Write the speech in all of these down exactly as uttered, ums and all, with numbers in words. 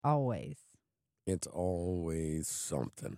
Always. It's always something.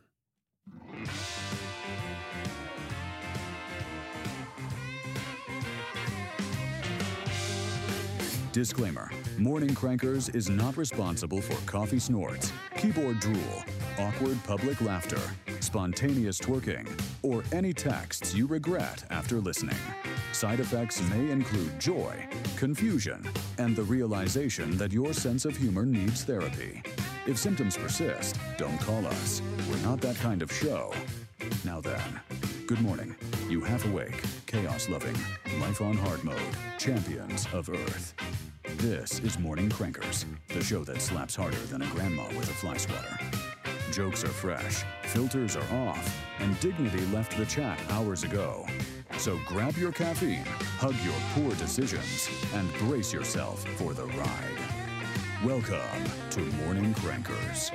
Disclaimer. Morning Crankers is not responsible for coffee snorts, keyboard drool, awkward public laughter, spontaneous twerking, or any texts you regret after listening. Side effects may include joy, confusion, and the realization that your sense of humor needs therapy. If symptoms persist, don't call us. We're not that kind of show. Now then, good morning. You half awake, chaos-loving, life on hard mode, champions of Earth. This is Morning Crankers, the show that slaps harder than a grandma with a fly swatter. Jokes are fresh, filters are off, and dignity left the chat hours ago. So grab your caffeine, hug your poor decisions, and brace yourself for the ride. Welcome to Morning Crankers.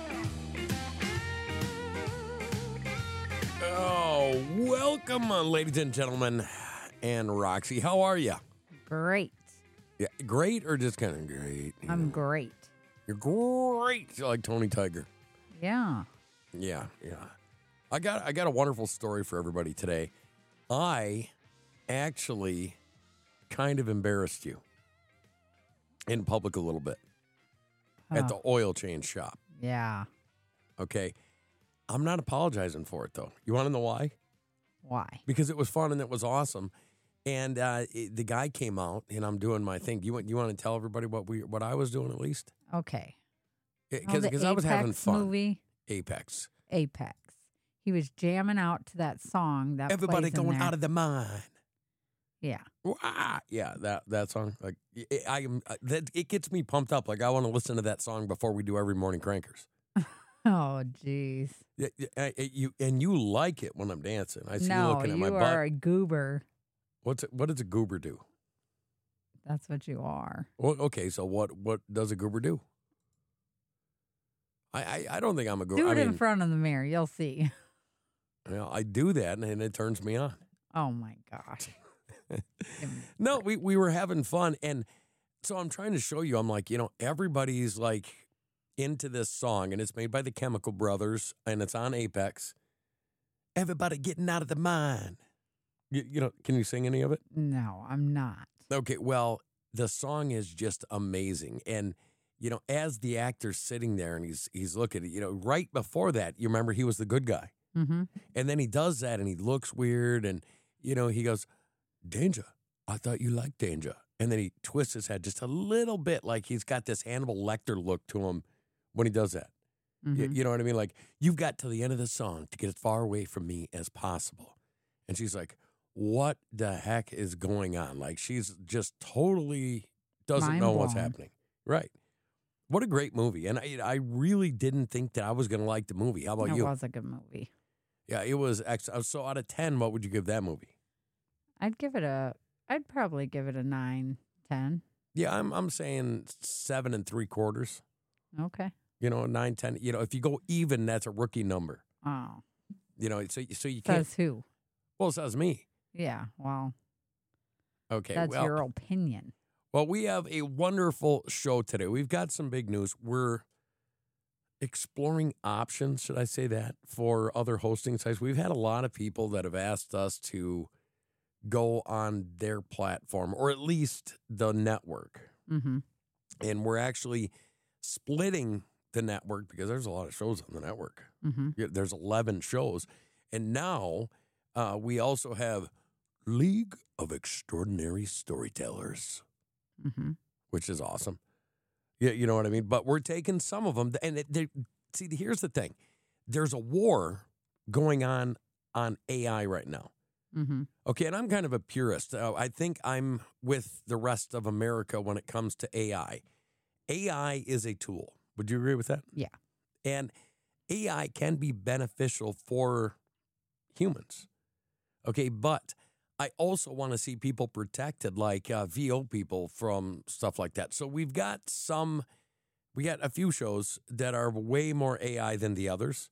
Oh, welcome, uh, ladies and gentlemen, and Roxy. How are you? Great. Yeah, great or just kind of great? You I'm know? great. You're great, like Tony Tiger. Yeah. Yeah, yeah. I got I got a wonderful story for everybody today. I actually kind of embarrassed you in public a little bit at the oil change shop. Yeah. Okay. I'm not apologizing for it, though. You want to know why? Why? Because it was fun and it was awesome. And uh, it, the guy came out, and I'm doing my thing. You want you want to tell everybody what we what I was doing at least? Okay. Because oh, I was having Apex fun. Movie. Apex. Apex. He was jamming out to that song that Everybody plays in going there. out of the mind. Yeah. Wah! Yeah, that that song. Like it, I am. That it gets me pumped up. Like I want to listen to that song before we do every morning crankers. Oh, jeez. Yeah, yeah, you and you like it when I'm dancing. I see no, you looking at my you butt. are a goober. What's it, what does a goober do? That's what you are. Well, okay, so what what does a goober do? I I, I don't think I'm a goober. Do it I in mean, front of the mirror. You'll see. you know, I do that, and, and it turns me on. Oh, my gosh. No, we we were having fun, and so I'm trying to show you. I'm like, you know, everybody's like into this song, and it's made by the Chemical Brothers, and it's on Apex. Everybody getting out of the mind. You, you know, can you sing any of it? No, I'm not. Okay, well, the song is just amazing, and you know, as the actor's sitting there and he's he's looking, you know, right before that, you remember he was the good guy, Mm-hmm. and then he does that, and he looks weird, and you know, he goes, "Danger, I thought you liked danger," and then he twists his head just a little bit, like he's got this Hannibal Lecter look to him when he does that. Mm-hmm. You, you know what I mean? Like, you've got to the end of the song to get as far away from me as possible, and she's like, what the heck is going on? Like, she's just totally doesn't Mind know what's blown. happening. Right. What a great movie. And I, I really didn't think that I was going to like the movie. How about It you? was a good movie. Yeah, it was excellent. So out of ten, what would you give that movie? I'd give it a, I'd probably give it a nine, ten. Yeah, I'm I'm saying seven and three quarters. Okay. You know, nine, ten. You know, if you go even, that's a rookie number. Oh. You know, so, so you can't. Says who? Well, it says me. Yeah, well, Okay, that's well. your opinion. Well, we have a wonderful show today. We've got some big news. We're exploring options, should I say that, for other hosting sites. We've had a lot of people that have asked us to go on their platform, or at least the network. Mm-hmm. And we're actually splitting the network because there's a lot of shows on the network. Mm-hmm. Yeah, there's eleven shows. And now uh, we also have League of Extraordinary Storytellers, Mm-hmm. which is awesome. Yeah, you know what I mean? But we're taking some of them. And it, they, see, here's the thing. There's a war going on on A I right now. Mm-hmm. Okay, and I'm kind of a purist. Uh, I think I'm with the rest of America when it comes to A I. A I is a tool. Would you agree with that? Yeah. And A I can be beneficial for humans. Okay, but I also want to see people protected, like uh, V O people from stuff like that. So we've got some, we got a few shows that are way more A I than the others.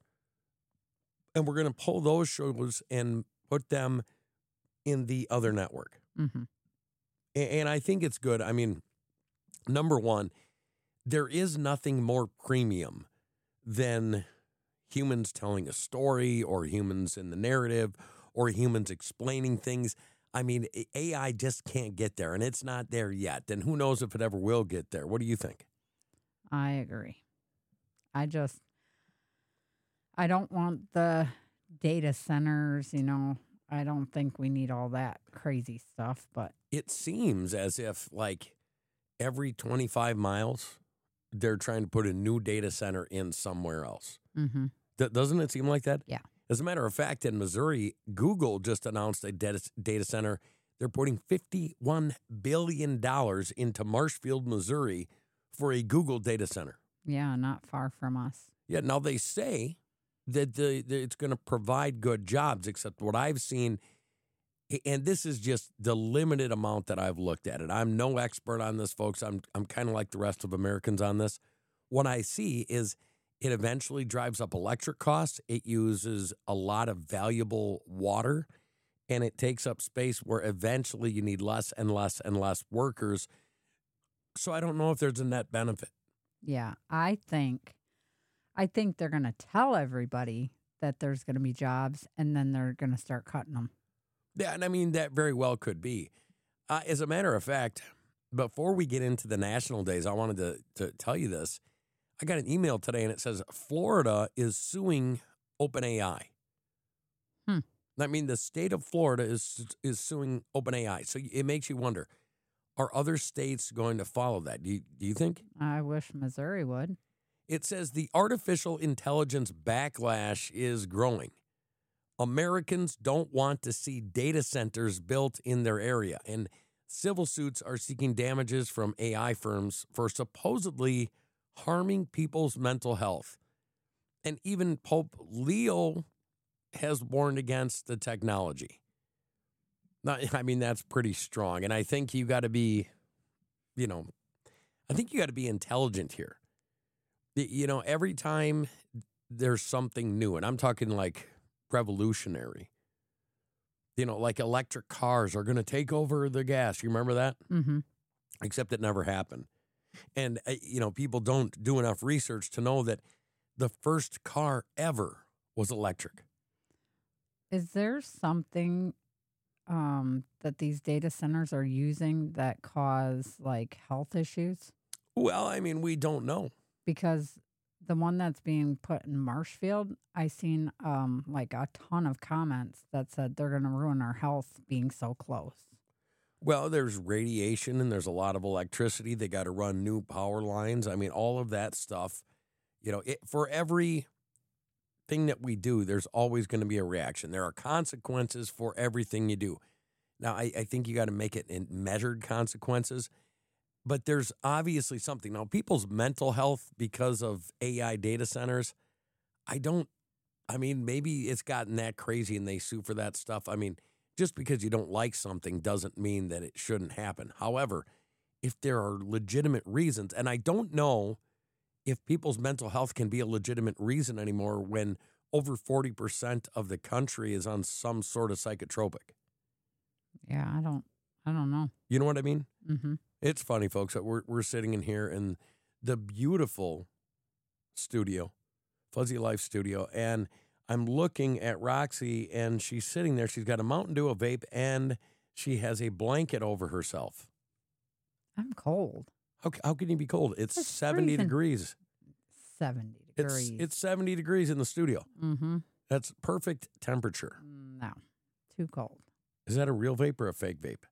And we're going to pull those shows and put them in the other network. Mm-hmm. And I think it's good. I mean, number one, there is nothing more premium than humans telling a story or humans in the narrative or humans explaining things. I mean, A I just can't get there, and it's not there yet. And who knows if it ever will get there. What do you think? I agree. I just, I don't want the data centers, you know. I don't think we need all that crazy stuff, but It seems as if, like, every twenty-five miles, they're trying to put a new data center in somewhere else. mm-hmm. D- doesn't it seem like that? Yeah. As a matter of fact, in Missouri, Google just announced a data, data center. They're putting fifty-one billion dollars into Marshfield, Missouri for a Google data center. Yeah, not far from us. Yeah, now they say that the, the it's going to provide good jobs, except what I've seen, and this is just the limited amount that I've looked at it. I'm no expert on this, folks. I'm I'm kind of like the rest of Americans on this. What I see is it eventually drives up electric costs. It uses a lot of valuable water, and it takes up space where eventually you need less and less and less workers. So I don't know if there's a net benefit. Yeah, I think, I think they're going to tell everybody that there's going to be jobs, and then they're going to start cutting them. Yeah, and I mean, that very well could be. Uh, as a matter of fact, before we get into the national days, I wanted to, to tell you this. I got an email today, and it says Florida is suing OpenAI. Hmm. I mean, the state of Florida is is suing OpenAI. So it makes you wonder, are other states going to follow that? Do you, do you think? I wish Missouri would. It says the artificial intelligence backlash is growing. Americans don't want to see data centers built in their area, and civil suits are seeking damages from A I firms for supposedly harming people's mental health. And even Pope Leo has warned against the technology. Now, I mean, that's pretty strong. And I think you got to be, you know, I think you got to be intelligent here. You know, every time there's something new, and I'm talking like revolutionary, you know, like electric cars are going to take over the gas. You remember that? Mm-hmm. Except it never happened. And, uh, you know, people don't do enough research to know that the first car ever was electric. Is there something um, that these data centers are using that cause like health issues? Well, I mean, we don't know. Because the one that's being put in Marshfield, I seen um, like a ton of comments that said they're going to ruin our health being so close. Well, there's radiation and there's a lot of electricity. They got to run new power lines. I mean, all of that stuff, you know, it, for every thing that we do, there's always going to be a reaction. There are consequences for everything you do. Now, I, I think you got to make it in measured consequences, but there's obviously something. Now, people's mental health because of A I data centers, I don't, I mean, maybe it's gotten that crazy and they sue for that stuff. I mean, just because you don't like something doesn't mean that it shouldn't happen. However, if there are legitimate reasons, and I don't know if people's mental health can be a legitimate reason anymore when over forty percent of the country is on some sort of psychotropic. Yeah, I don't, I don't know. You know what I mean? Mm-hmm. It's funny, folks, that we're, we're sitting in here in the beautiful studio, Fuzzy Life studio, and I'm looking at Roxy, and she's sitting there. She's got a Mountain Dew, a vape, and she has a blanket over herself. I'm cold. How, how can you be cold? It's, It's seventy freezing. degrees. seventy It's degrees. it's seventy degrees in the studio. mm-hmm. That's perfect temperature. No, too cold. Is that a real vape or a fake vape?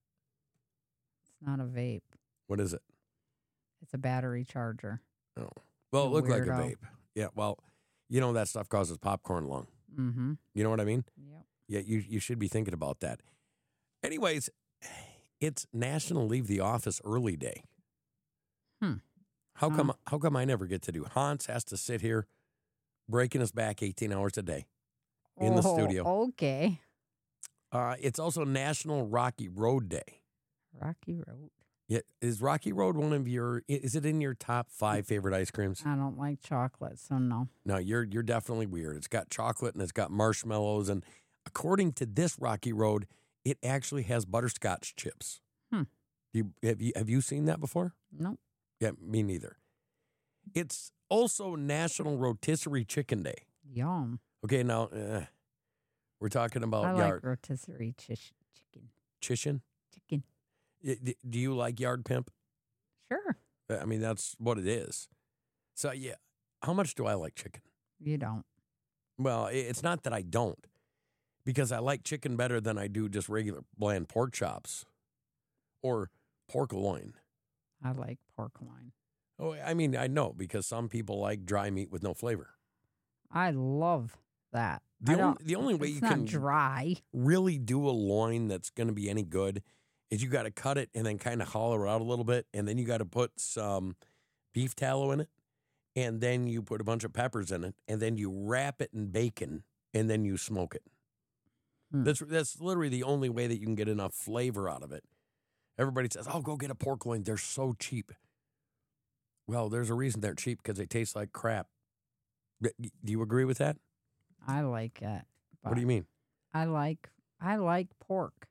It's not a vape. What is it? It's a battery charger. Oh, well, it You looked like a weirdo. vape. Yeah, well, you know that stuff causes popcorn lung. Mm-hmm. You know what I mean? Yep. Yeah, you you should be thinking about that. Anyways, it's National Leave the Office Early Day. Hmm. How come Huh. how come I never get to do? Hans has to sit here breaking his back eighteen hours a day in the Oh, studio. Okay. Uh, it's also National Rocky Road Day. Rocky Road. Yeah, is Rocky Road one of your? Is it in your top five favorite ice creams? I don't like chocolate, so no. No, you're you're definitely weird. It's got chocolate and it's got marshmallows, and according to this Rocky Road, it actually has butterscotch chips. Hmm. You have you have you seen that before? Nope. Yeah, me neither. It's also National Rotisserie Chicken Day. Yum. Okay, now uh, we're talking about I yard like rotisserie chish- chicken. chicken. Chicken. Y- d- Do you like yard pimp? Sure. I mean, that's what it is. So yeah, how much do I like chicken? You don't. Well, i- it's not that I don't, because I like chicken better than I do just regular bland pork chops or pork loin. I like pork loin. Oh, I mean, I know because some people like dry meat with no flavor. I love that. The I only, don't, the only way it's you not can dry. really do a loin that's going to be any good is you got to cut it and then kind of hollow it out a little bit, and then you got to put some beef tallow in it, and then you put a bunch of peppers in it, and then you wrap it in bacon, and then you smoke it. Hmm. That's that's literally the only way that you can get enough flavor out of it. Everybody says, "Oh, go get a pork loin. They're so cheap." Well, there's a reason they're cheap, because they taste like crap. Do you agree with that? I like it. What do you mean? I like I like pork.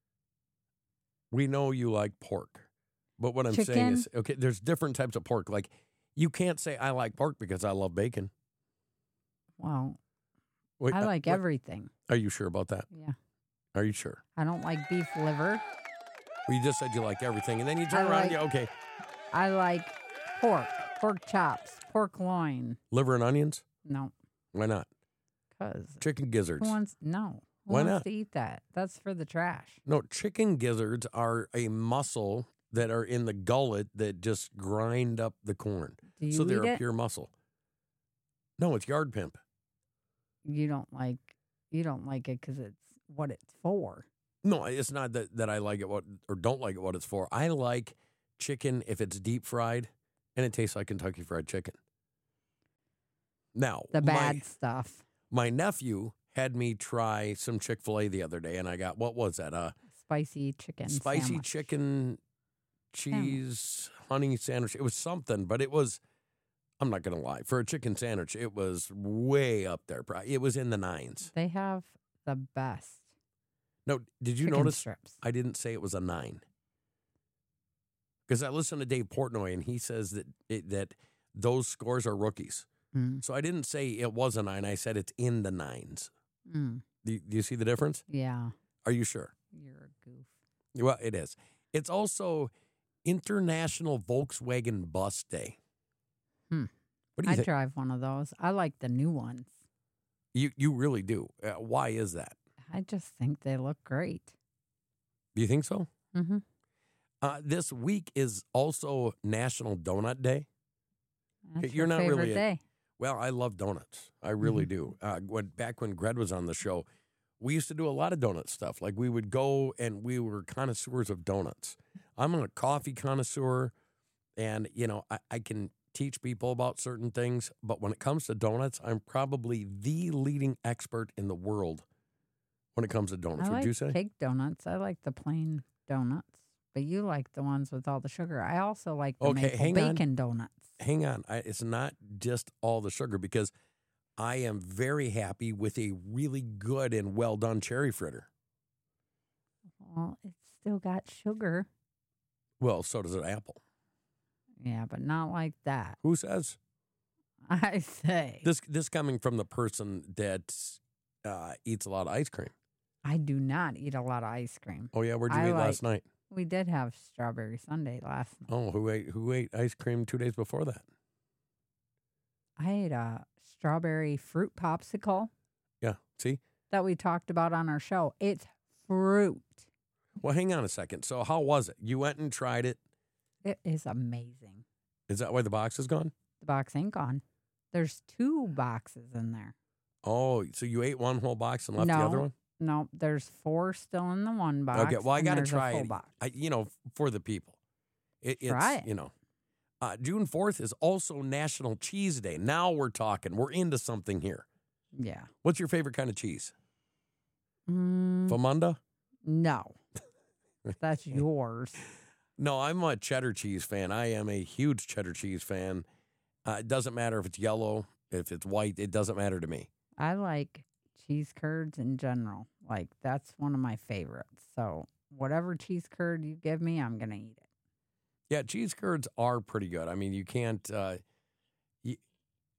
We know you like pork, but what I'm saying Chicken? is, okay, there's different types of pork. Like, you can't say I like pork because I love bacon. Well, Wait, I uh, like what- everything. Are you sure about that? Yeah. Are you sure? I don't like beef liver. Well, you just said you like everything, and then you turn I around like- and you, okay, I like pork, pork chops, pork loin. liver and onions? No, Why not? because Chicken gizzards. who wants no? Who Why wants not? to eat that? That's for the trash. No, chicken gizzards are a muscle that are in the gullet that just grind up the corn. Do you So they're eat a it? pure muscle. No, it's yard pimp. You don't like you don't like it because it's what it's for. No, it's not that, that I like it what or don't like it what it's for. I like chicken if it's deep fried and it tastes like Kentucky Fried Chicken. Now, The my- bad stuff. My nephew had me try some Chick-fil-A the other day, and I got, what was that? Uh, Spicy chicken. spicy sandwich. chicken cheese honey sandwich. It was something, but it was, I'm not going to lie, for a chicken sandwich, it was way up there. Pri- It was in the nines. They have the best. No, did you chicken notice strips. I didn't say it was a nine? Because I listened to Dave Portnoy, and he says that it, that those scores are rookies. Mm. So I didn't say it was a nine. I said it's in the nines. Mm. Do, do you see the difference? Yeah, Are you sure? you're a goof. Well, it is. It's also International Volkswagen Bus Day. Hmm. What do you I think? drive one of those. I like the new ones. You you really do. Uh, why is that? I just think they look great. Do you think so? Mm-hmm. Uh, this week is also National Donut Day. That's You're your not favorite really a- day. Well, I love donuts. I really do. Uh, when back when Gred was on the show, we used to do a lot of donut stuff. Like we would go and we were connoisseurs of donuts. I'm a coffee connoisseur, and you know I, I can teach people about certain things. But when it comes to donuts, I'm probably the leading expert in the world when it comes to donuts. I Would like you say? cake donuts. I like the plain donuts, but you like the ones with all the sugar. I also like the Okay, maple hang on. bacon donuts. Hang on, I, it's not just all the sugar because I am very happy with a really good and well done cherry fritter. Well, it's still got sugar. Well, so does an apple. Yeah, but not like that. Who says? I say. This this coming from the person that uh, eats a lot of ice cream. I do not eat a lot of ice cream. Oh yeah, where'd you I eat last like- night? We did have strawberry sundae last night. Oh, who ate who ate ice cream two days before that? I ate a strawberry fruit popsicle Yeah, see. that we talked about on our show. It's fruit. Well, hang on a second. So how was it? You went and tried it. It is amazing. Is that why the box is gone? The box ain't gone. There's two boxes in there. Oh, so you ate one whole box and left the other No, one? No, there's four still in the one box. Okay, well I and got to there's a try full it. box. I, you know, for the people. It, it's Try it. you know, uh, June fourth is also National Cheese Day. Now we're talking. We're into something here. Yeah. What's your favorite kind of cheese? Mm, Famunda? no. That's yours. No, I'm a cheddar cheese fan. I am a huge cheddar cheese fan. Uh, it doesn't matter if it's yellow, if it's white. It doesn't matter to me. I like cheese curds in general. Like, that's one of my favorites. So, whatever cheese curd you give me, I'm going to eat it. Yeah, cheese curds are pretty good. I mean, you can't uh,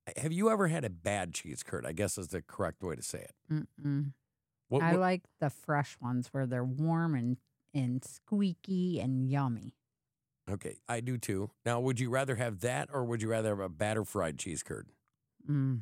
Have you ever had a bad cheese curd? I guess is the correct way to say it. Mm-mm. What, I what- like the fresh ones where they're warm and, and squeaky and yummy. okay, I do too. Now, would you rather have that or would you rather have a batter fried cheese curd? Mm.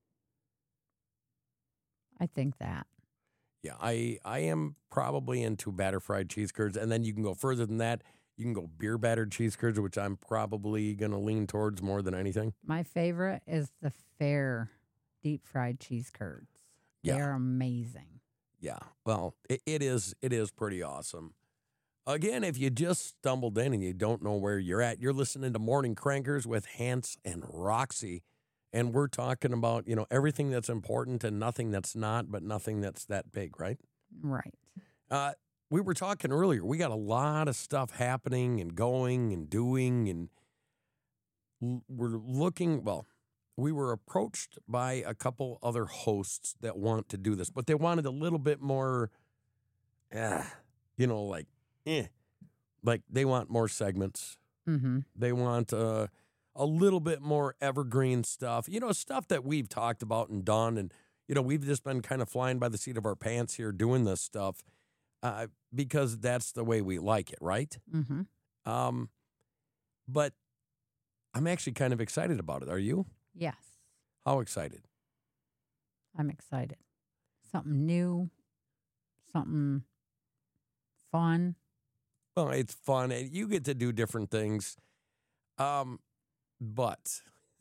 I think that. Yeah, I I am probably into batter fried cheese curds, and then you can go further than that. You can go beer battered cheese curds, which I'm probably going to lean towards more than anything. My favorite is the Fair deep fried cheese curds. Yeah. They're amazing. Yeah, well, it, it is it is pretty awesome. Again, if you just stumbled in and you don't know where you're at, you're listening to Morning Crankers with Hans and Roxy, and we're talking about, you know, everything that's important and nothing that's not, but nothing that's that big, right? Right. Uh, we were talking earlier. We got a lot of stuff happening and going and doing, and l- we're looking. Well, we were approached by a couple other hosts that want to do this, but they wanted a little bit more, uh, you know, like, eh, like they want more segments. Mm-hmm. They want uh, a little bit more evergreen stuff, you know, stuff that we've talked about and done, and you know, we've just been kind of flying by the seat of our pants here doing this stuff. Uh, because that's the way we like it, right? Mm-hmm. Um, but I'm actually kind of excited about it. Are you? Yes. How excited? I'm excited. Something new. Something fun. Well, it's fun, and you get to do different things. Um, but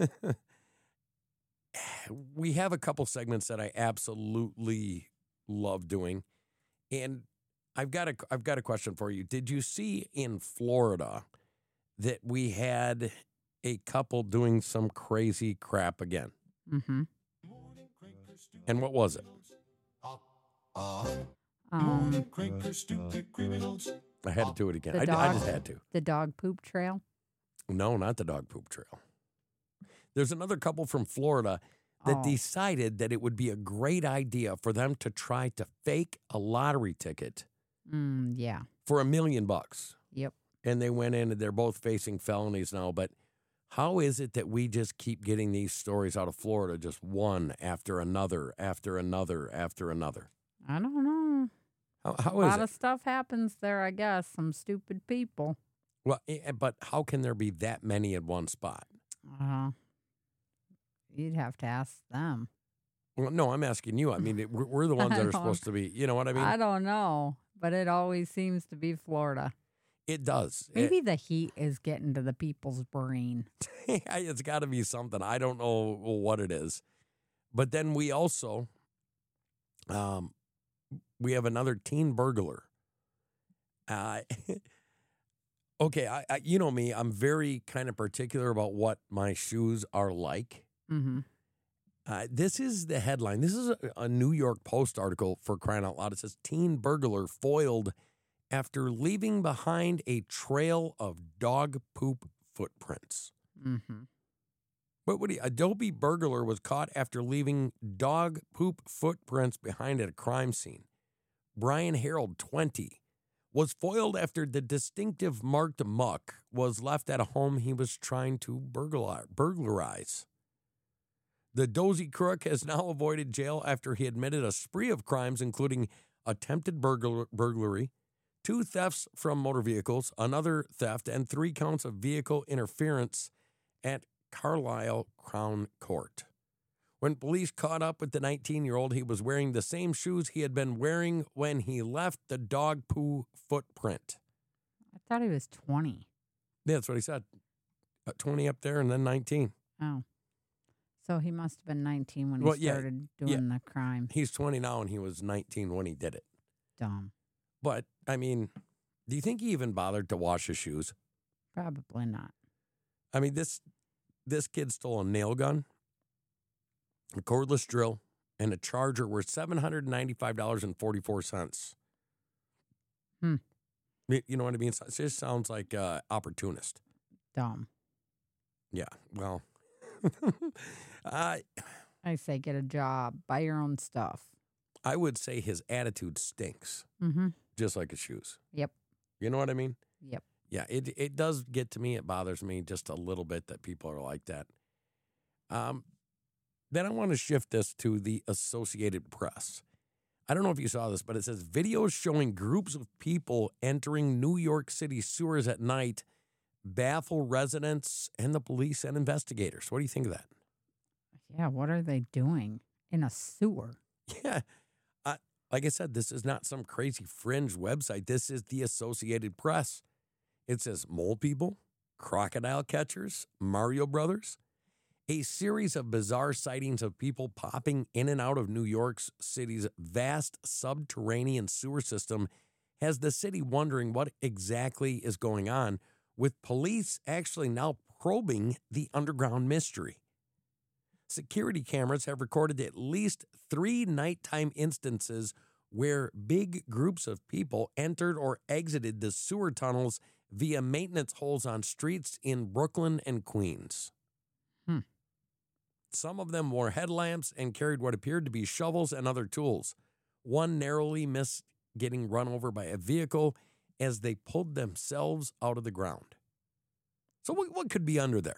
we have a couple segments that I absolutely love doing, and I've got a I've got a question for you. Did you see in Florida that we had a couple doing some crazy crap again? Mm-hmm. And what was it? Um, I had to do it again. The I, d- I dog? just had to. the dog poop trail. No, not the dog poop trail. There's another couple from Florida that Oh. decided that it would be a great idea for them to try to fake a lottery ticket Mm, yeah. for a million bucks. Yep. And they went in and they're both facing felonies now. But how is it that we just keep getting these stories out of Florida, just one after another, after another, after another? I don't know. How, how A is lot it? of stuff happens there, I guess. Some stupid people. Well, eh, but how can there be that many in one spot? Uh, you'd have to ask them. Well, no, I'm asking you. I mean, it- we're, we're the ones I that are don't- supposed to be. You know what I mean? I don't know, but it always seems to be Florida. It does. It- Maybe the heat is getting to the people's brain. it's got to be something. I don't know what it is. But then we also, um, we have another teen burglar. Uh, okay, I, I, you know me. I'm very kind of particular about what my shoes are like. Mm-hmm. Uh, this is the headline. This is a, a New York Post article, for crying out loud. It says teen burglar foiled after leaving behind a trail of dog poop footprints. Mm-hmm. What would he? Adobe burglar was caught after leaving dog poop footprints behind at a crime scene. Brian Harold, twenty, was foiled after the distinctive marked muck was left at a home he was trying to burglar, burglarize. The dozy crook has now avoided jail after he admitted a spree of crimes, including attempted burglar, burglary, two thefts from motor vehicles, another theft, and three counts of vehicle interference at Carlisle Crown Court. When police caught up with the nineteen-year-old, he was wearing the same shoes he had been wearing when he left the dog poo footprint. I thought he was twenty. Yeah, that's what he said. Uh, twenty up there and then nineteen. Oh. So he must have been nineteen when he Well, yeah, started yeah. doing the crime. He's twenty now and he was nineteen when he did it. Dumb. But, I mean, do you think he even bothered to wash his shoes? Probably not. I mean, this this kid stole a nail gun, a cordless drill, and a charger worth seven hundred ninety-five dollars and forty-four cents. Hmm. You you know what I mean? It just sounds like uh, opportunist. Dumb. Yeah, well, I I say get a job. Buy your own stuff. I would say his attitude stinks, Mm-hmm. just like his shoes. Yep. You know what I mean? Yep. Yeah, it it does get to me. It bothers me just a little bit that people are like that. Um, Then I want to shift this to the Associated Press. I don't know if you saw this, but it says videos showing groups of people entering New York City sewers at night baffle residents and the police and investigators. What do you think of that? Yeah, what are they doing in a sewer? Yeah. Uh, like I said, this is not some crazy fringe website. This is the Associated Press. It says mole people, crocodile catchers, Mario Brothers. A series of bizarre sightings of people popping in and out of New York City's vast subterranean sewer system has the city wondering what exactly is going on, with police actually now probing the underground mystery. Security cameras have recorded at least three nighttime instances where big groups of people entered or exited the sewer tunnels via maintenance holes on streets in Brooklyn and Queens. Hmm. Some of them wore headlamps and carried what appeared to be shovels and other tools. One narrowly missed getting run over by a vehicle as they pulled themselves out of the ground. So what, what could be under there?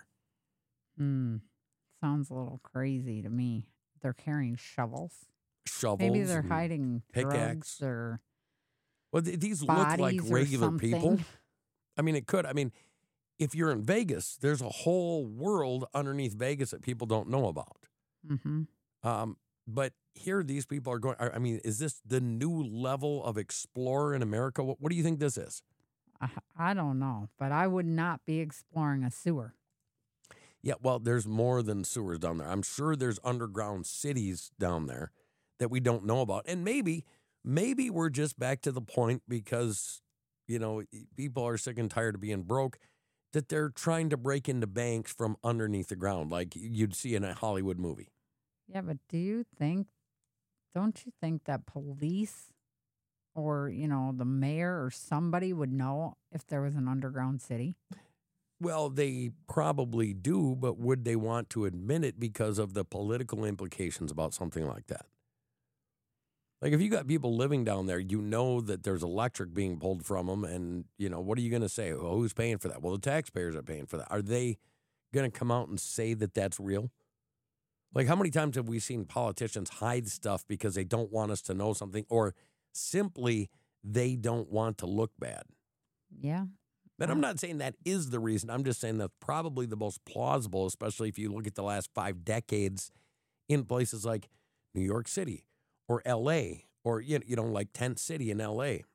Hmm. Sounds a little crazy to me. They're carrying shovels. Shovels. Maybe they're and hiding pickaxe. drugs or Well, th- these look like bodies or regular people. something. I mean, it could. I mean, if you're in Vegas, there's a whole world underneath Vegas that people don't know about. Mm-hmm. Um, but here, these people are going. I mean, is this the new level of explorer in America? What, what do you think this is? I, I don't know, but I would not be exploring a sewer. Yeah, well, there's more than sewers down there. I'm sure there's underground cities down there that we don't know about. And maybe, maybe we're just back to the point because, you know, people are sick and tired of being broke, that they're trying to break into banks from underneath the ground like you'd see in a Hollywood movie. Yeah, but do you think, don't you think that police or, you know, the mayor or somebody would know if there was an underground city? Well, they probably do, but would they want to admit it because of the political implications about something like that? Like if you got people living down there, you know that there's electric being pulled from them, and, you know, what are you going to say? Well, who's paying for that? Well, the taxpayers are paying for that. Are they going to come out and say that that's real? Like how many times have we seen politicians hide stuff because they don't want us to know something, or simply they don't want to look bad? Yeah. But I'm not saying that is the reason. I'm just saying that's probably the most plausible, especially if you look at the last five decades in places like New York City or L A or, you know, like Tent City in L A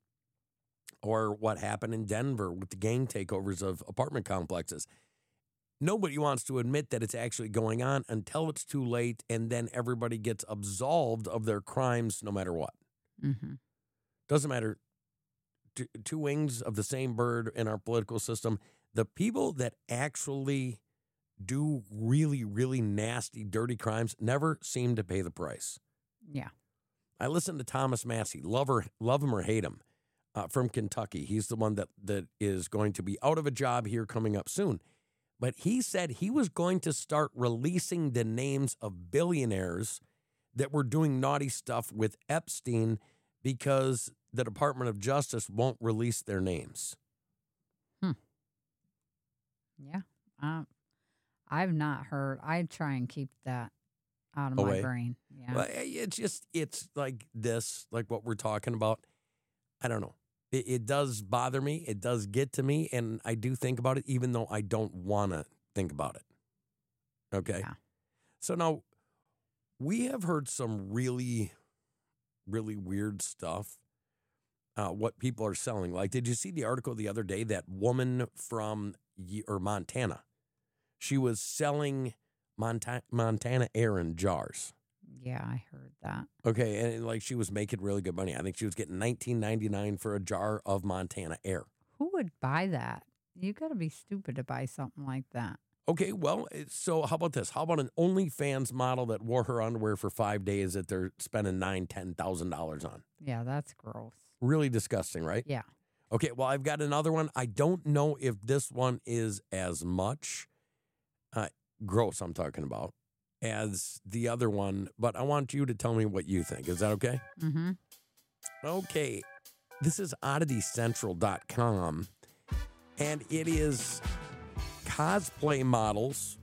or what happened in Denver with the gang takeovers of apartment complexes. Nobody wants to admit that it's actually going on until it's too late, and then everybody gets absolved of their crimes no matter what. Mm-hmm. Doesn't matter. Two, two wings of the same bird in our political system. The people that actually do really, really nasty, dirty crimes never seem to pay the price. Yeah. I listened to Thomas Massey, love, or, love him or hate him, uh, from Kentucky. He's the one that, that is going to be out of a job here coming up soon. But he said he was going to start releasing the names of billionaires that were doing naughty stuff with Epstein because the Department of Justice won't release their names. Hmm. Yeah. Um, I've not heard. I try and keep that out of Away. my brain. Yeah. Well, it's just, it's like this, like what we're talking about. I don't know. It, it does bother me. It does get to me. And I do think about it, even though I don't want to think about it. Okay. Yeah. So now we have heard some really, really weird stuff. Uh, what people are selling. Like, did you see the article the other day? That woman from Ye- or Montana, she was selling Monta- Montana air in jars. Yeah, I heard that. Okay, and like she was making really good money. I think she was getting nineteen ninety-nine for a jar of Montana air. Who would buy that? You got to be stupid to buy something like that. Okay, well, so how about this? How about an OnlyFans model that wore her underwear for five days that they're spending nine, ten thousand dollars on? Yeah, that's gross. Really disgusting, right? Yeah. Okay, well, I've got another one. I don't know if this one is as much uh, gross, I'm talking about, as the other one, but I want you to tell me what you think. Is that okay? Mm-hmm. Okay, this is oddity central dot com, and it is cosplay models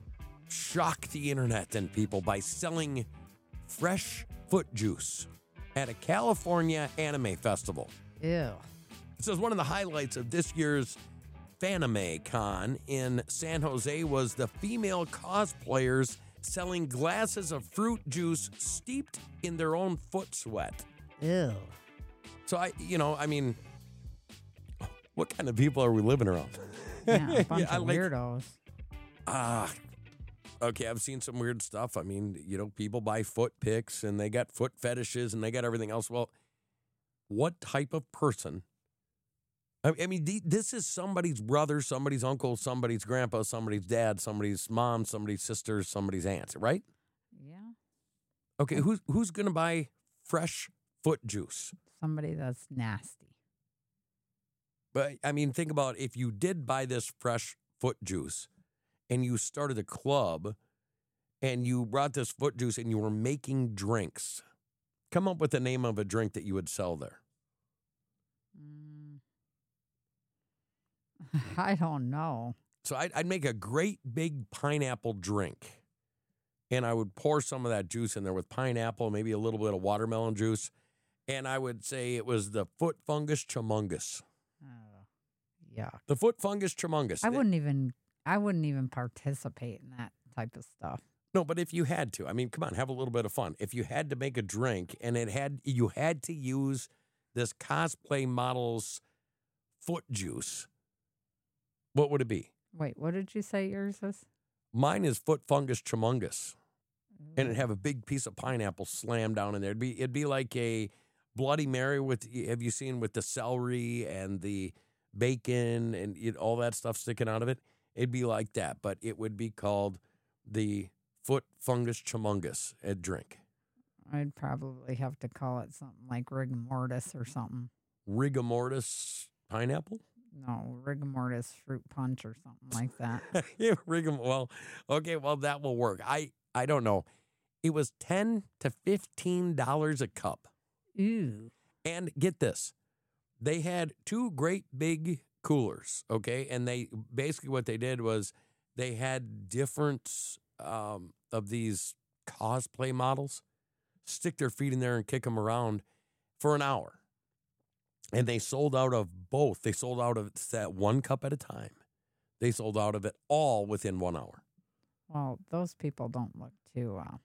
shock the internet and people by selling fresh foot juice at a California anime festival. Ew. It says one of the highlights of this year's Fanime Con in San Jose was the female cosplayers selling glasses of fruit juice steeped in their own foot sweat. Ew. So I, you know, I mean, what kind of people are we living around? Yeah, a bunch Yeah, I of like- weirdos. Ah, okay, I've seen some weird stuff. I mean, you know, people buy foot pics and they got foot fetishes and they got everything else. Well, what type of person? I I mean, the- this is somebody's brother, somebody's uncle, somebody's grandpa, somebody's dad, somebody's mom, somebody's sister, somebody's aunt, right? Yeah. Okay, who's who's going to buy fresh foot juice? Somebody that's nasty. But I mean, think about if you did buy this fresh foot juice and you started a club and you brought this foot juice and you were making drinks. Come up with the name of a drink that you would sell there. Mm. I don't know. So I'd, I'd make a great big pineapple drink and I would pour some of that juice in there with pineapple, maybe a little bit of watermelon juice. And I would say it was the foot fungus chamungus. Oh, yuck. The foot fungus chamungus. I wouldn't even. I wouldn't even participate in that type of stuff. No, but if you had to, I mean, come on, have a little bit of fun. If you had to make a drink and it had, you had to use this cosplay model's foot juice, what would it be? Wait, what did you say yours is? Mine is foot fungus chamungus, and it'd Ooh. have a big piece of pineapple slammed down in there. It'd be, it'd be like a Bloody Mary with, have you seen with the celery and the bacon and it, all that stuff sticking out of it? It'd be like that, but it would be called the foot fungus chamungus a drink. I'd probably have to call it something like rigor mortis or something. Rigor mortis pineapple? No, rigor mortis fruit punch or something like that. Yeah, rigor. Well, okay, well that will work. I I don't know. It was ten to fifteen dollars a cup, Ooh. and get this, they had two great big coolers. Okay, and they basically what they did was they had different um, of these cosplay models stick their feet in there and kick them around for an hour. And they sold out of both. They sold out of that one cup at a time. They sold out of it all within one hour. Well, those people don't look too. Uh,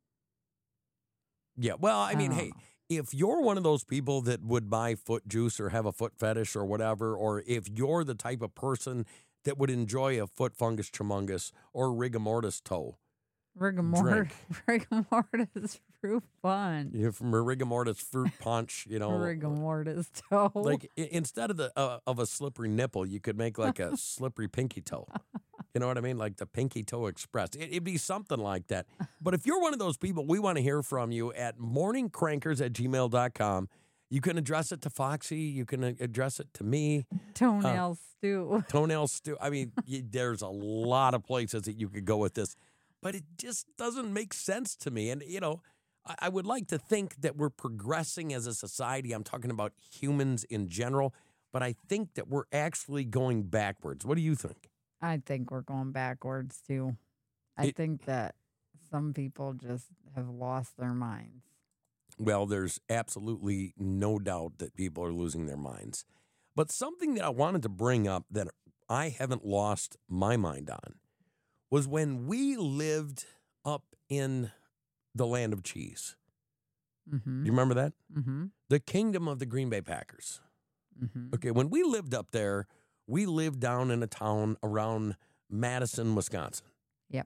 Yeah. Well, I mean, don't hey, know. if you're one of those people that would buy foot juice or have a foot fetish or whatever, or if you're the type of person that would enjoy a foot fungus chamungus or rigor mortis toe, rigor mortis, rigor mortis fruit punch. you know, from a rigor mortis fruit punch, you know, Rigor mortis toe. like i- instead of the uh, of a slippery nipple, you could make like a slippery pinky toe. You know what I mean? Like the Pinky Toe Express. It, it'd be something like that. But if you're one of those people, we want to hear from you at morning crankers at gmail dot com. You can address it to Foxy. You can uh, address it to me. toenail stew. Toenail stew. I mean, you, there's a lot of places that you could go with this. But it just doesn't make sense to me. And, you know, I, I would like to think that we're progressing as a society. I'm talking about humans in general. But I think that we're actually going backwards. What do you think? I think we're going backwards too. I It- think that some people just have lost their minds. Well, there's absolutely no doubt that people are losing their minds. But something that I wanted to bring up that I haven't lost my mind on was when we lived up in the land of cheese. Mm-hmm. You remember that? Mm-hmm. The kingdom of the Green Bay Packers. Mm-hmm. Okay, when we lived up there, we lived down in a town around Madison, Wisconsin. Yep.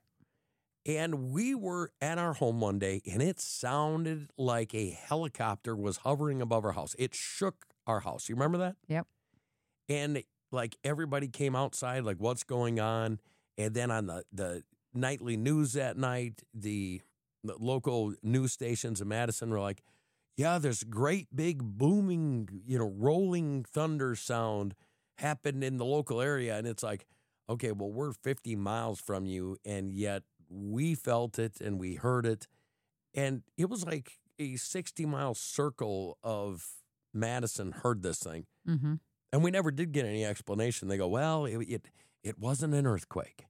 And we were at our home one day, and it sounded like a helicopter was hovering above our house. It shook our house. You remember that? Yep. And like everybody came outside, like, what's going on? And then on the, the nightly news that night, the, the local news stations in Madison were like, yeah, there's great big booming, you know, rolling thunder sound happened in the local area. And it's like, okay, well, we're fifty miles from you, and yet we felt it and we heard it. And it was like a sixty mile circle of Madison heard this thing. Mm-hmm. And we never did get any explanation. They go, well, it, it, it wasn't an earthquake.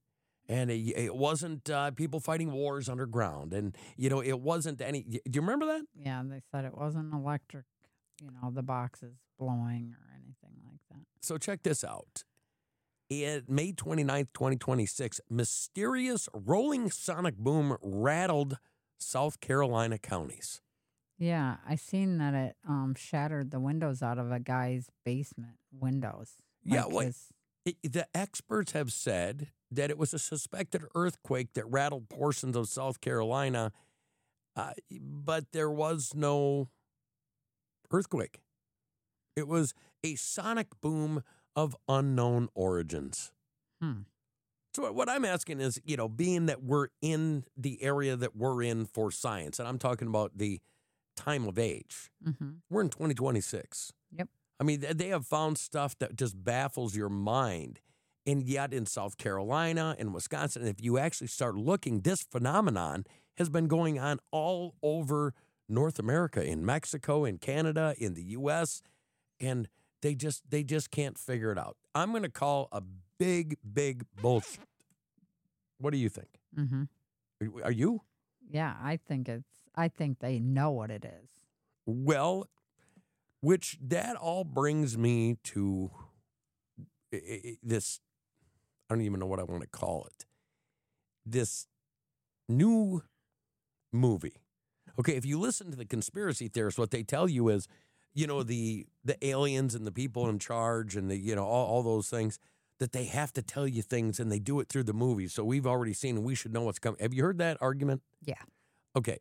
And it, it wasn't uh, people fighting wars underground. And, you know, it wasn't any. Do you remember that? Yeah, they said it wasn't electric, you know, the boxes blowing or anything like that. So check this out. In May twenty-ninth, twenty twenty-six, mysterious rolling sonic boom rattled South Carolina counties. Yeah, I seen that it um, shattered the windows out of a guy's basement windows. Yeah, Like what- his- It, the experts have said that it was a suspected earthquake that rattled portions of South Carolina, uh, but there was no earthquake. It was a sonic boom of unknown origins. Hmm. So what I'm asking is, you know, being that we're in the area that we're in for science, and I'm talking about the time of age, Mm-hmm. we're in twenty twenty-six. Yep. I mean, th- they have found stuff that just baffles your mind. And yet in South Carolina and Wisconsin, if you actually start looking, this phenomenon has been going on all over North America, in Mexico, in Canada, in the U S, and they just they just can't figure it out. I'm going to call a big, big bullshit. What do you think? Mm-hmm. Are- Are you? Yeah, I think it's. I think they know what it is. Well, which that all brings me to i- i- this, I don't even know what I want to call it, this new movie. Okay, if you listen to the conspiracy theorists, what they tell you is, you know, the the aliens and the people in charge and the, you know, all, all those things, that they have to tell you things and they do it through the movies. So we've already seen and we should know what's coming. Have you heard that argument? Yeah. Okay.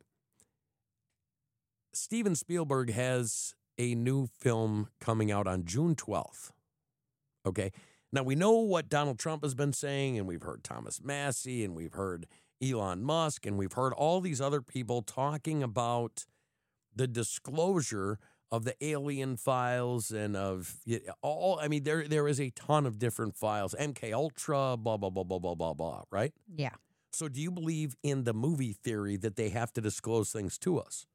Steven Spielberg has a new film coming out on June twelfth. Okay. Now, we know what Donald Trump has been saying, and we've heard Thomas Massey, and we've heard Elon Musk, and we've heard all these other people talking about the disclosure of the alien files and of y- all. I mean, there there is a ton of different files, M K Ultra, blah, blah, blah, blah, blah, blah, blah, right? Yeah. So do you believe in the movie theory that they have to disclose things to us?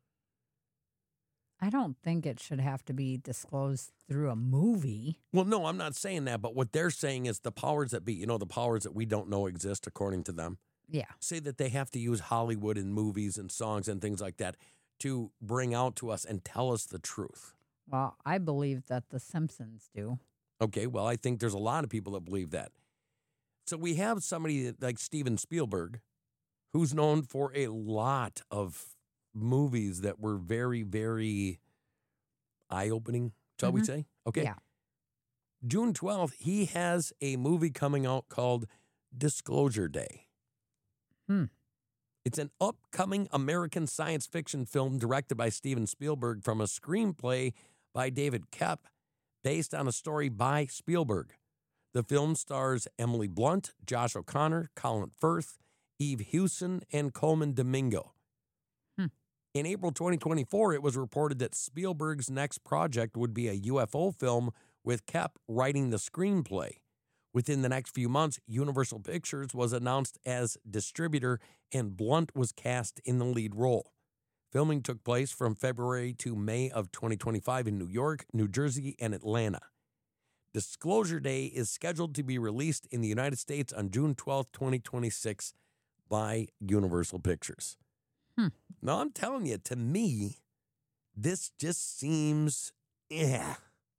I don't think it should have to be disclosed through a movie. Well, no, I'm not saying that. But what they're saying is the powers that be, you know, the powers that we don't know exist according to them, Yeah. say that they have to use Hollywood and movies and songs and things like that to bring out to us and tell us the truth. Well, I believe that the Simpsons do. Okay, well, I think there's a lot of people that believe that. So we have somebody like Steven Spielberg, who's known for a lot of movies that were very, very eye-opening, shall we Mhm. say? Okay. Yeah. June twelfth, he has a movie coming out called Disclosure Day. Hmm. It's an upcoming American science fiction film directed by Steven Spielberg from a screenplay by David Koepp, based on a story by Spielberg. The film stars Emily Blunt, Josh O'Connor, Colin Firth, Eve Hewson, and Coleman Domingo. Hmm. In April twenty twenty-four, it was reported that Spielberg's next project would be a U F O film, with Koepp writing the screenplay. Within the next few months, Universal Pictures was announced as distributor, and Blunt was cast in the lead role. Filming took place from February to May of twenty twenty-five in New York, New Jersey, and Atlanta. Disclosure Day is scheduled to be released in the United States on June twelfth, twenty twenty-six by Universal Pictures. Hmm. Now, I'm telling you, to me, this just seems, yeah.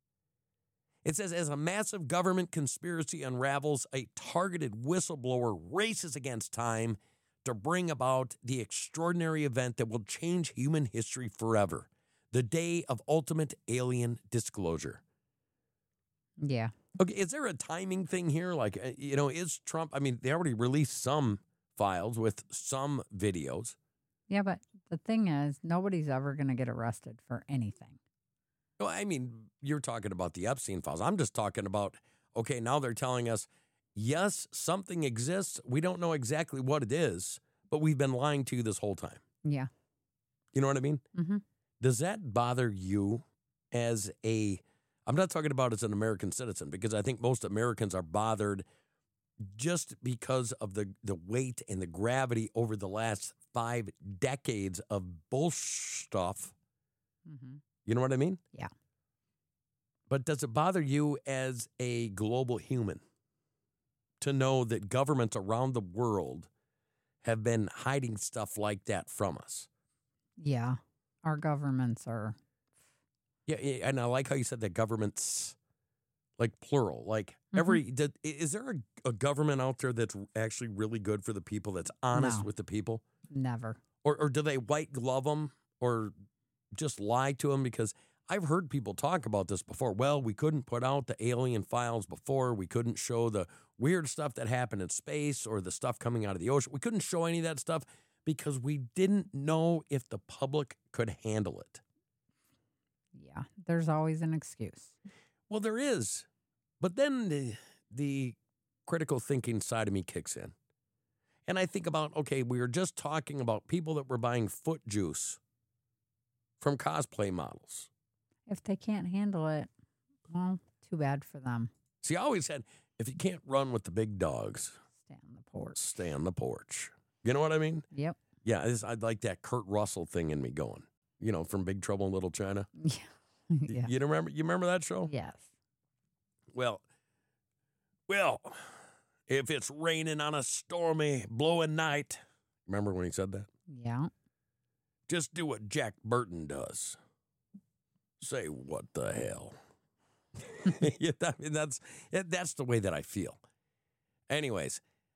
It says, as a massive government conspiracy unravels, a targeted whistleblower races against time to bring about the extraordinary event that will change human history forever, the day of ultimate alien disclosure. Yeah. Okay, is there a timing thing here? Like, uh, you know, is Trump, I mean, they already released some files with some videos. Yeah, but the thing is, nobody's ever going to get arrested for anything. Well, I mean, you're talking about the Epstein files. I'm just talking about, okay, now they're telling us, yes, something exists. We don't know exactly what it is, but we've been lying to you this whole time. Yeah. You know what I mean? Mm-hmm. Does that bother you as a, I'm not talking about as an American citizen, because I think most Americans are bothered just because of the, the weight and the gravity over the last five decades of bullshit stuff. Mm-hmm. You know what I mean? Yeah. But does it bother you as a global human to know that governments around the world have been hiding stuff like that from us. Yeah. Our governments are. Yeah, yeah, and I like how you said that governments, like plural, like Mhm. every. Did, is there a, a government out there that's actually really good for the people, that's honest No. with the people, Never. or or do they white glove them or just lie to them? Because I've heard people talk about this before. Well, we couldn't put out the alien files before. We couldn't show the weird stuff that happened in space or the stuff coming out of the ocean. We couldn't show any of that stuff because we didn't know if the public could handle it. Yeah. There's always an excuse. Well, there is. But then the, the critical thinking side of me kicks in. And I think about, okay, we were just talking about people that were buying foot juice from cosplay models. If they can't handle it, well, too bad for them. See, I always said, if you can't run with the big dogs, Stay on the porch. stay on the porch. You know what I mean? Yep. Yeah, this, I'd like that Kurt Russell thing in me going, you know, from Big Trouble in Little China. Yeah. yeah. You remember, you remember that show? Yes. Well, well, if it's raining on a stormy, blowing night, remember when he said that? Yeah. Just do what Jack Burton does. Say, what the hell? Yeah, I mean, that's, that's the way that I feel. Anyways,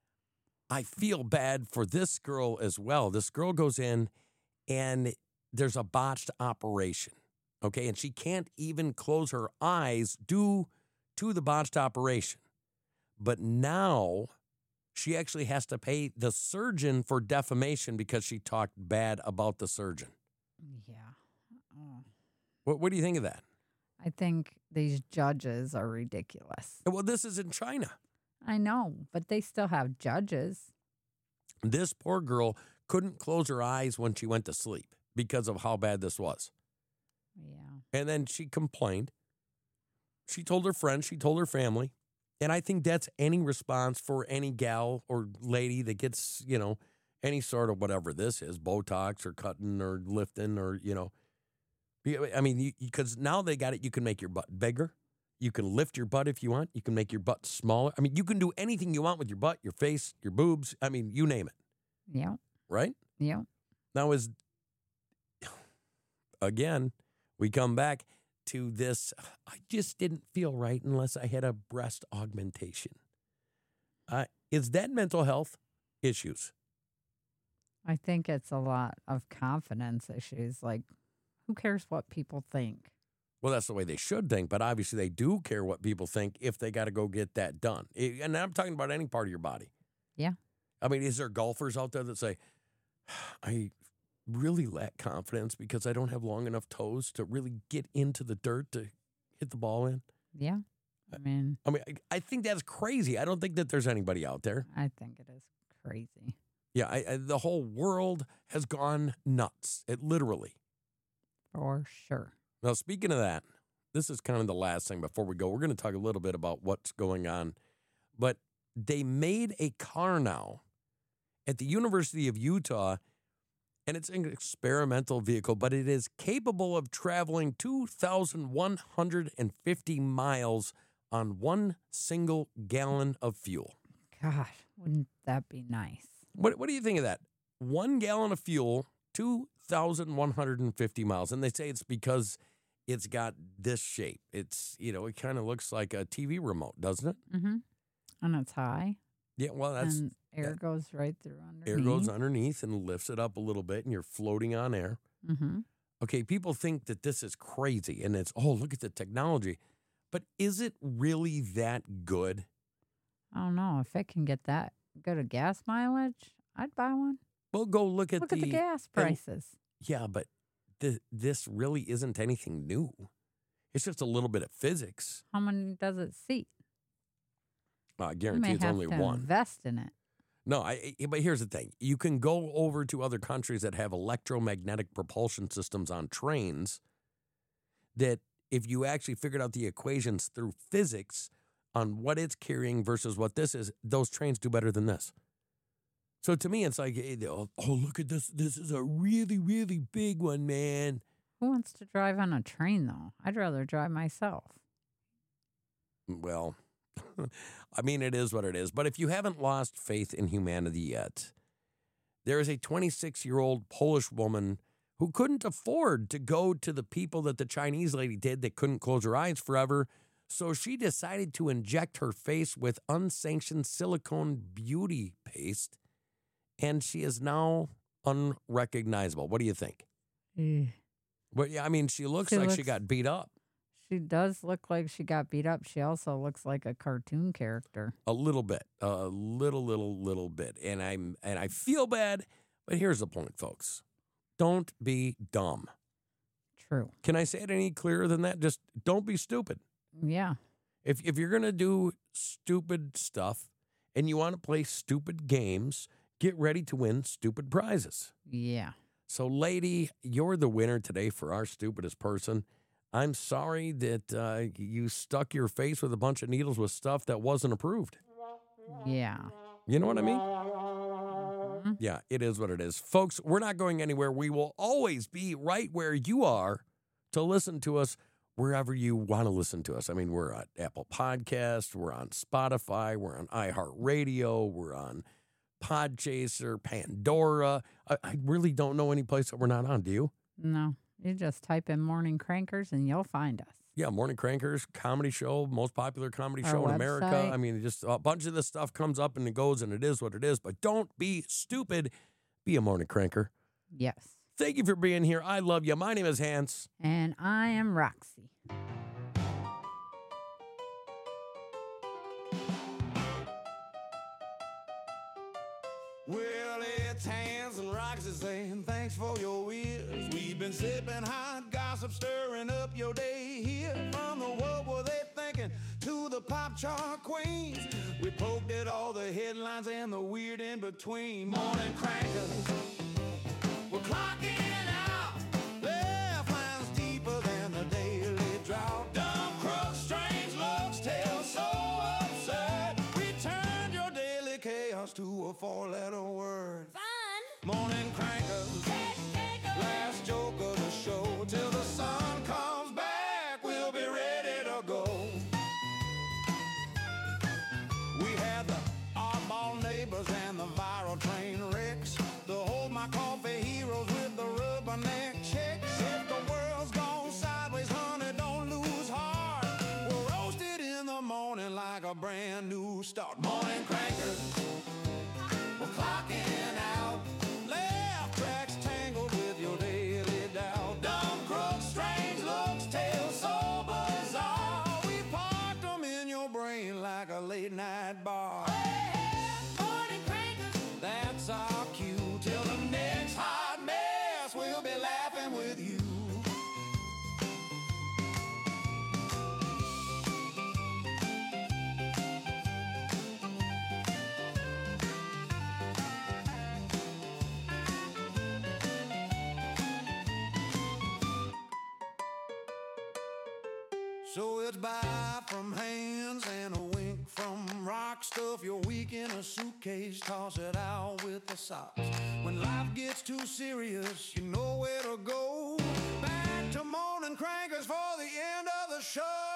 I feel bad for this girl as well. This girl goes in and there's a botched operation, okay? And she can't even close her eyes due to the botched operation. But now she actually has to pay the surgeon for defamation because she talked bad about the surgeon. Yeah. Oh. What, what do you think of that? I think these judges are ridiculous. Well, this is in China. I know, but they still have judges. This poor girl couldn't close her eyes when she went to sleep because of how bad this was. Yeah. And then she complained. She told her friends, she told her family. And I think that's any response for any gal or lady that gets, you know, any sort of whatever this is, Botox or cutting or lifting or, you know. I mean, because now they got it, you can make your butt bigger. You can lift your butt if you want. You can make your butt smaller. I mean, you can do anything you want with your butt, your face, your boobs. I mean, you name it. Yeah. Right? Yeah. Now, is again, we come back to this. I just didn't feel right unless I had a breast augmentation. Uh, is that mental health issues? I think it's a lot of confidence issues. Like, who cares what people think? Well, that's the way they should think, but obviously they do care what people think if they got to go get that done. I- And I'm talking about any part of your body. Yeah. I mean, is there golfers out there that say, I really lack confidence because I don't have long enough toes to really get into the dirt to hit the ball in? Yeah. I mean, I mean, I, I think that's crazy. I don't think that there's anybody out there. I think it is crazy. Yeah, I, I, the whole world has gone nuts. It literally. For sure. Now, speaking of that, this is kind of the last thing before we go. We're going to talk a little bit about what's going on. But they made a car now at the University of Utah, and it's an experimental vehicle, but it is capable of traveling two thousand one hundred fifty miles on one single gallon of fuel. God, wouldn't that be nice? What, what do you think of that? One gallon of fuel, two thousand one hundred fifty miles. And they say it's because it's got this shape. It's, you know, it kind of looks like a T V remote, doesn't it? Mm-hmm. And it's high. Yeah, well, that's and air that- goes right through underneath. air goes underneath and lifts it up a little bit, and you're floating on air. Mm-hmm. Okay, people think that this is crazy, and it's, oh, look at the technology. But is it really that good? I don't know. If it can get that good a gas mileage, I'd buy one. Well, go look at Look the... at the gas and- prices. Yeah, but th- this really isn't anything new. It's just a little bit of physics. How many does it seat? I You guarantee may it's have only to one. invest in it. No, I, I- but here's the thing. You can go over to other countries that have electromagnetic propulsion systems on trains that if you actually figured out the equations through physics on what it's carrying versus what this is, those trains do better than this. So to me, it's like, hey, oh, oh, look at this. This is a really, really big one, man. Who wants to drive on a train, though? I'd rather drive myself. Well, I mean, it is what it is. But if you haven't lost faith in humanity yet, there is a twenty-six-year-old Polish woman who couldn't afford to go to the people that the Chinese lady did that couldn't close her eyes forever. So she decided to inject her face with unsanctioned silicone beauty paste, and she is now unrecognizable. What do you think? Eh. Well, yeah, I mean, she looks She like she looks- got beat up She does look like she got beat up. She also looks like a cartoon character. a little bit, a little, little, little bit. And I'm and I feel bad, but here's the point, folks. Don't be dumb. True. Can I say it any clearer than that? Just don't be stupid. Yeah. If if you're gonna do stupid stuff and you want to play stupid games, get ready to win stupid prizes. Yeah. So, lady, you're the winner today for our stupidest person. I'm sorry that uh, you stuck your face with a bunch of needles with stuff that wasn't approved. Yeah. You know what I mean? Mhm. Yeah, it is what it is. Folks, we're not going anywhere. We will always be right where you are to listen to us wherever you want to listen to us. I mean, we're on Apple Podcasts, we're on Spotify, we're on iHeartRadio, we're on Podchaser, Pandora. I, I really don't know any place that we're not on. Do you? No. You just type in Morning Crankers and you'll find us. Yeah, Morning Crankers, comedy show, most popular comedy Our show in America. website. I mean, just a bunch of this stuff comes up and it goes, and it is what it is. But don't be stupid. Be a Morning Cranker. Yes. Thank you for being here. I love you. My name is Hans. And I am Roxy. Well, it's Hans and Roxy saying thanks for your ears. We've been sipping hot gossip, stirring up your day here. From the what were they thinking to the pop chart queens. We poked at all the headlines and the weird in between. Morning crackers, we're clocking out. Left lines deeper than the daily drought. Dumb crooks, strange looks, tales so absurd. We turned your daily chaos to a four-letter word. Fun. Morning crankers. Last joke of the show. Till the sun comes back, we'll be ready to go. We had the oddball neighbors and the viral train wrecks. The hold my coffee heroes with the rubberneck checks. If the world's gone sideways, honey, don't lose heart. We're roasted in the morning like a brand new start. Morning crankers. We're clocking out. Left tracks tangled with your daily doubt. Dumb crooks, strange looks, tales so bizarre. We parked them in your brain like a late night bar. Morning crankers. That's our cue. Till the next hot mess, we'll be laughing with you. So it's bye from Hands and a wink from Rock. Stuff your week in a suitcase, toss it out with the socks. When life gets too serious, you know where to go. Back to Morning Crankers for the end of the show.